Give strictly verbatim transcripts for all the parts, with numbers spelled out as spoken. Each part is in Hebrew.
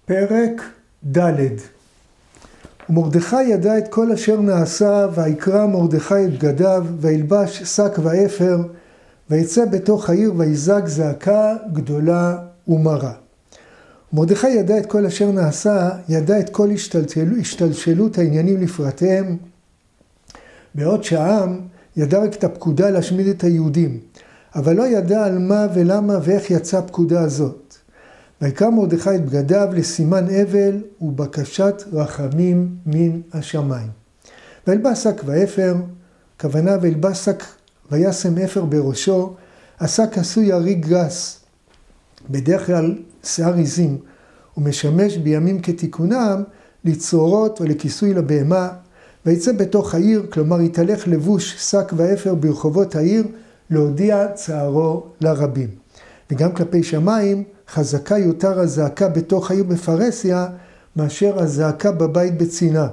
פרק ד'. ומרדכי ידע את כל אשר נעשה, ויקרא מרדכי את בגדיו, וילבש שק ואפר, ויצא בתוך העיר, ויזעק זעקה גדולה ומרה. מרדכי ידע את כל אשר נעשה, ידע את כל השתלשלות, השתלשלות העניינים לפרטיהם, בעוד שהעם ידע רק את הפקודה להשמיד את היהודים, אבל לא ידע על מה ולמה ואיך יצאה הפקודה הזאת. ויקרא מרדכי את בגדיו לסימן אבל ובקשת רחמים מן השמיים. וילבש שק ואפר, כוונה וילבש שק וישם אפר בראשו, השק עשוי אריג גס, בדרך כלל שיער עזים, ומשמש בימים כתיקונם לצרורות או לכיסוי לבהמה, ויצא בתוך העיר, כלומר יתהלך לבוש שק ואפר ברחובות העיר, להודיע צערו לרבים. וגם כלפי שמיים, חזקה יותר הזעקה בתוך העיר בפרסיה, מאשר הזעקה בבית בצינה.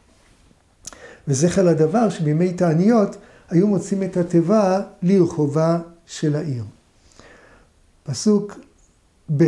וזכר לדבר שבימי תעניות, היו מוצאים את התיבה לרחובה של העיר. פסוק ב'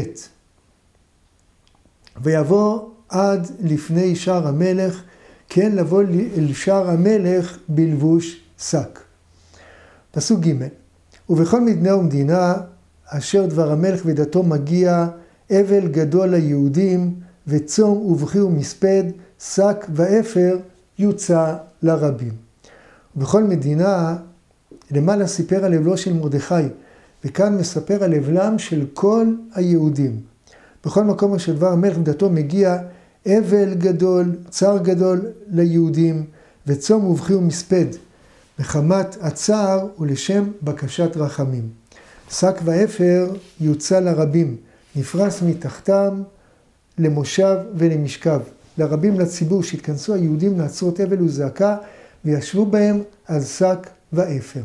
ויבוא עד לפני שער המלך, כן לבוא אל שער המלך בלבוש שק. פסוק ג' ובכל מדינה ומדינה, אשר דבר המלך ודתו מגיע, אבל גדול ליהודים, וצום ובכי ומספד, שק ואפר יוצא לרבים. ובכל מדינה, למעלה סיפר על אבלו של מרדכי, וכאן מספר על אבלם של כל היהודים. בכל מקום אשר דבר המלך ודתו מגיע, אבל גדול, צער גדול ליהודים, וצום ובכי ומספד, מחמת הצער ולשם בקשת רחמים. שק ואפר יוצא לרבים, נפרס מתחתם למושב ולמשכב. לרבים לציבור שהתכנסו היהודים לעצרות אבל וזעקה, וישבו בהם על שק ואפר.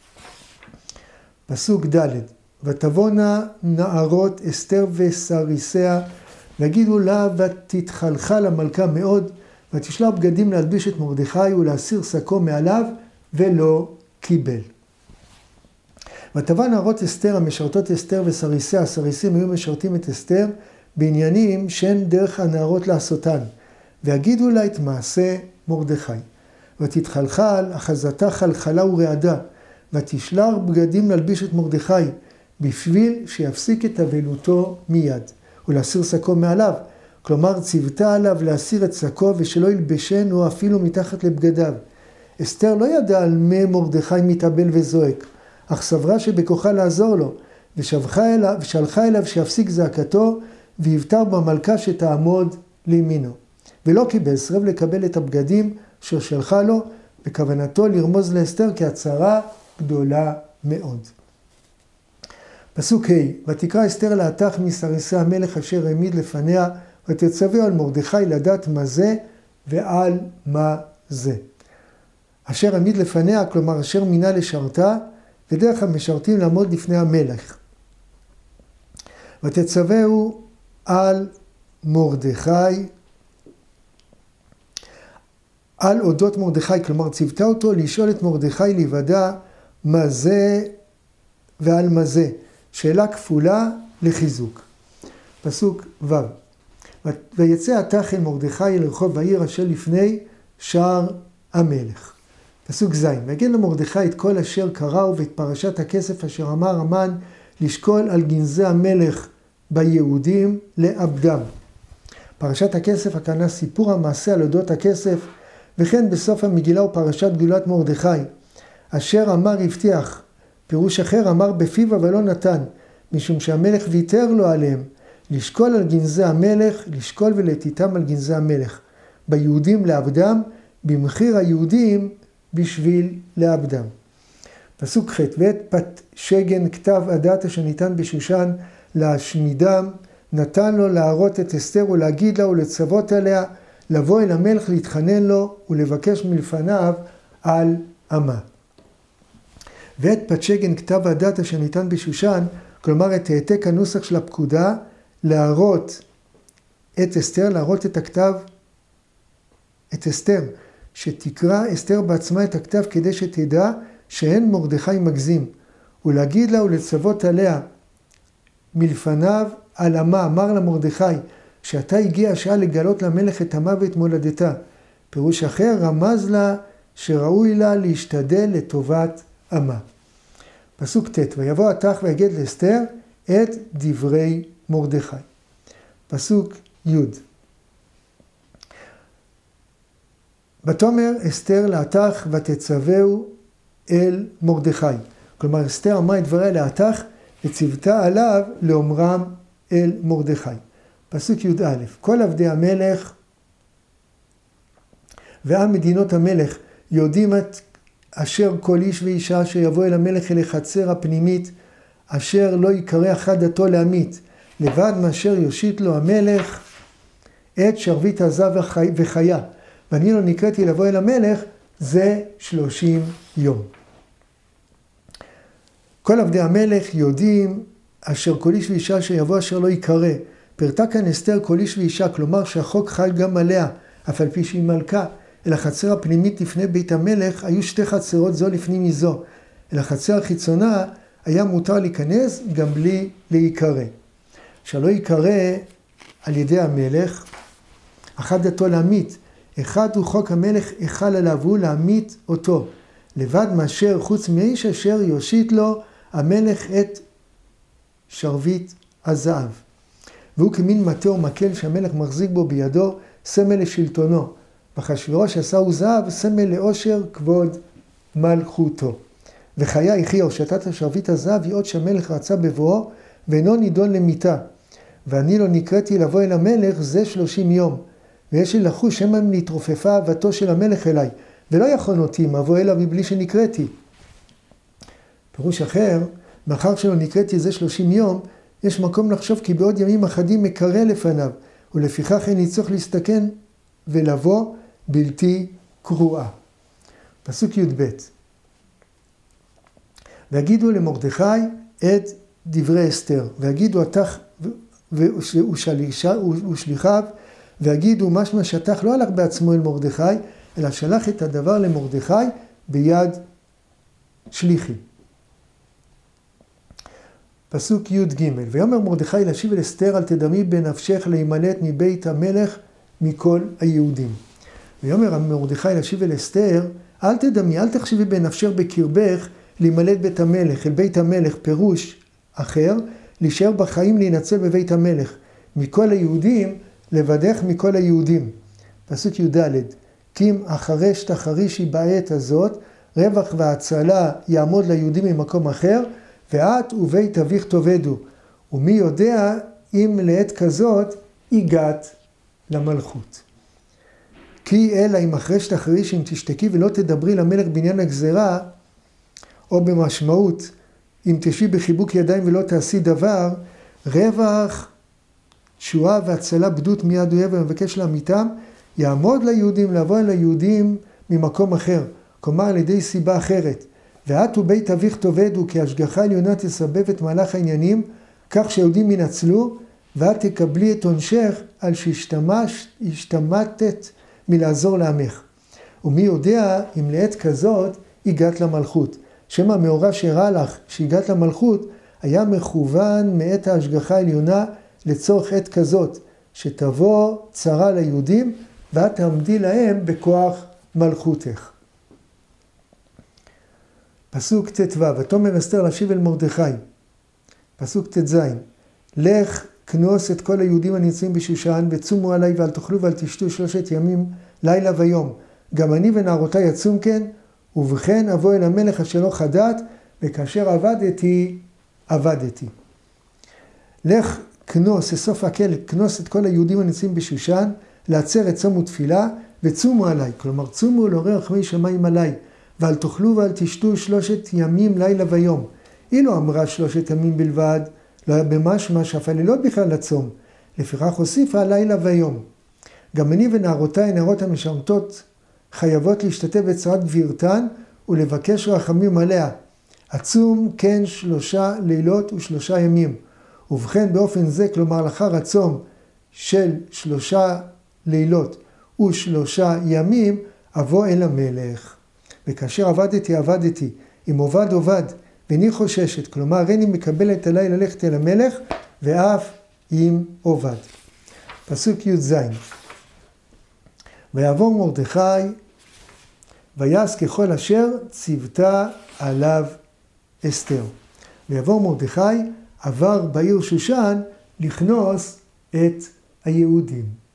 פסוק ד' ותבואנה נערות אסתר וסריסיה, ויגידו לה ותתחלחל המלכה מאוד, ותשלח בגדים להלביש את מרדכי ולהסיר שקו מעליו, ולא קיבל. ותבוא נערות אסתר המשרתות אסתר וסריסיה, הסריסים היו משרתים את אסתר בעניינים שאין דרך הנערות לעשותן, ויגידו לה את מעשה מרדכי. ותתחלחל, אחזתה חלחלה ורעדה, ותשלח בגדים להלביש את מרדכי, בשביל שיפסיק את אבלותו מיד, ולהסיר שקו מעליו. כלומר, ציוותה עליו להסיר את שקו, ושלא ילבשנו אפילו מתחת לבגדיו. אסתר לא ידעה על מה מרדכי מתאבל וזועק, אך סברה שבכוחה לעזור לו, ושלחה אליו, ושלחה אליו שיפסיק זעקתו, והבטר במלכה שתעמוד לימינו. ולא קיבל, סרב לקבל את הבגדים ששלחה לו, בכוונתו לרמוז לאסתר כי הצרה גדולה מאוד. פסוק ה' ותקרא אסתר להתך מסריסי המלך אשר העמיד לפניה, ותצווה על מרדכי לדעת מה זה ועל מה זה. אשר העמיד לפניה, כלומר אשר מינה לשרתה, ודרך המשרתים לעמוד לפני המלך. ותצווהו על מרדכי, על אודות מרדכי, כלומר ציוותה אותו לשאול את מרדכי להיוודע מה זה ועל מה זה. שאלה כפולה לחיזוק. פסוק ו' ויצא התך אל מרדכי אל רחוב העיר אשר לפני שער המלך. פסוק ז' ויגיד למרדכי את כל אשר קראו ואת פרשת הכסף אשר אמר המן לשקול על גנזי המלך ביהודים לאבדם. פרשת הכסף הכוונה סיפור המעשה על אודות הכסף, וכן בסוף המגילה הוא פרשת גאולת מרדכי, אשר אמר הבטיח, פירוש אחר אמר בפיו אבל לא נתן, משום שהמלך ויתר לו עליהם, לשקול על גנזי המלך, לשקול ולתיתם על גנזי המלך, ביהודים לאבדם, במחיר היהודים בשביל לאבדם. פסוק ח' ואת פת שגן כתב הדת אשר ניתן בשושן להשמידם, נתן לו להראות את אסתר ולהגיד לה ולצוות עליה, לבוא אל המלך להתחנן לו ולבקש מלפניו על עמה. ואת פת שגן כתב הדת אשר ניתן בשושן, כלומר את העתק הנוסח של הפקודה, להראות את אסתר, להראות את הכתב, את אסתר, שתקרא אסתר בעצמה את הכתב כדי שתדע שאין מרדכי מגזים, ולהגיד לה ולצוות עליה מלפניו על עמה, אמר לה מרדכי, שעתה הגיעה השעה לגלות למלך את עמה ואת מולדתה. פירוש אחר, רמז לה שראוי לה להשתדל לטובת עמה. פסוק ט' ויבוא התח ויגד לאסתר את דברי מרדכי. פסוק י' ותאמר אסתר להתח ותצווהו אל מרדכי. כלומר אסתר אמרה את דבריה להתח וציוותה עליו לאומרם אל מרדכי. פסוק י"א כל עבדי המלך ועם מדינות המלך יודעים את אשר כל איש ואישה שיבוא אל המלך אל החצר הפנימית אשר לא יקרא אחד דתו לעמית לבד מאשר יושיט לו המלך את שרביט הזהב וחיה. ואני לא נקראתי לבוא אל המלך זה שלושים יום. כל עבדי המלך יודעים אשר כל איש ואישה שיבוא אשר לא יקרא. פרטה כאן אסתר כל איש ואישה, כלומר שהחוק חל גם עליה, אף על פי שהיא מלכה. אל החצר הפנימית לפני בית המלך היו שתי חצרות זו לפני מזו. אל החצר החיצונה היה מותר להיכנס גם בלי להיקרא. שלא יקרא על ידי המלך, אחד דתו להמית. אחד הוא חוק המלך החל עליו, הוא להמית אותו. לבד מאשר חוץ מאיש אשר יושיט לו המלך את שרביט הזהב. והוא כמין מטה או מקל שהמלך מחזיק בו בידו, סמל לשלטונו. ואחשוורוש עשהו זהב, סמל לאושר כבוד מלכותו. וחיה יחיה הושטת השרביט הזהב היא עוד שהמלך רצה בבואו, ואינו נידון למיתה. ואני לא נקראתי לבוא אל המלך זה שלושים יום. ויש לי לחוש שמא נתרופפה אהבתו של המלך אליי, ולא יכול אותי אם אבוא אליו מבלי שנקראתי. פירוש אחר, מאחר שלא נקראתי זה שלושים יום, יש מקום לחשוב כי בעוד ימים אחדים מקרא לפניו, ולפיכך אין צריך להסתכן ולבוא בלתי קרואה. פסוק י"ב והגידו למרדכי את דברי אסתר, והגידו התח ושליחיו, והגידו משמע שהתח לא הלך בעצמו אל מרדכי, אלא שלח את הדבר למרדכי ביד שליחי. פסוק י"ג ויאמר מרדכי להשיב אל אסתר אל תדמי בנפשך להימלט מבית המלך מכל היהודים. ויאמר מרדכי להשיב אל אסתר אל תדמי, אל תחשבי בנפשך בקרבך להימלט בית המלך, אל בית המלך. פירוש אחר, להישאר בחיים להינצל בבית המלך. מכל היהודים, לבדך מכל היהודים. פסוק י"ד כי אם החרש תחרישי בעת הזאת, רווח והצלה יעמוד ליהודים ממקום אחר, ואת ובית אביך תאבדו. ומי יודע אם לעת כזאת הגעת למלכות. כי אלא אם החרש תחרישי אם תשתקי ולא תדברי למלך בעניין הגזרה, או במשמעות אם תשבי בחיבוק ידיים ולא תעשי דבר, רווח, תשועה והצלה בדות מיד אויב ומבקש להמיתם, יעמוד ליהודים לבוא אל היהודים ממקום אחר, כלומר על ידי סיבה אחרת. ואת ובית אביך תאבדו, כי השגחה עליונה תסבב את מהלך העניינים, כך שיהודים ינצלו, ואת תקבלי את עונשך על שהשתמטת מלעזור לעמך. ומי יודע אם לעת כזאת הגעת למלכות. שם המאורע שהראה לך שהגעת למלכות היה מכוון מעת ההשגחה העליונה לצורך עת כזאת, שתבוא צרה ליהודים ואת תעמדי להם בכוח מלכותך. פסוק ט"ו ותאמר אסתר להשיב אל מרדכי. פסוק ט"ז לך כנוס את כל היהודים הנמצאים בשושן וצומו עליי ואל תאכלו ואל תשתו שלושת ימים לילה ויום. גם אני ונערותי יצום כן, ובכן אבוא אל המלך אשר לא חדעת, וכאשר עבדתי, עבדתי. לך כנוס, אסוף הקהל, כנוס את כל היהודים הנמצאים בשושן, לעצר את צום ותפילה, וצומו עליי. כלומר, צומו לעורר רחמי שמיים עליי, ואל תאכלו ואל תשתו שלושת ימים לילה ויום. היא לא אמרה שלושת ימים בלבד, לא היה במשמע שאף הלילות בכלל לצום. לפיכך הוסיפה לילה ויום. גם אני ונערותי, נערות המשרתות, חייבות להשתתף בצרת גבירתן ולבקש רחמים עליה. עצום כן שלושה לילות ושלושה ימים. ובכן באופן זה, כלומר לאחר הצום של שלושה לילות ושלושה ימים, אבוא אל המלך. וכאשר עבדתי, עבדתי. אם עובד, עובד. ואני חוששת, כלומר, אני מקבלת עליי ללכת אל המלך, ואף אם עובד. פסוק י"ז. ויעבור מרדכי ויעש ככל אשר ציוותה עליו אסתר. ויעבור מרדכי עבר בעיר שושן לכנוס את היהודים.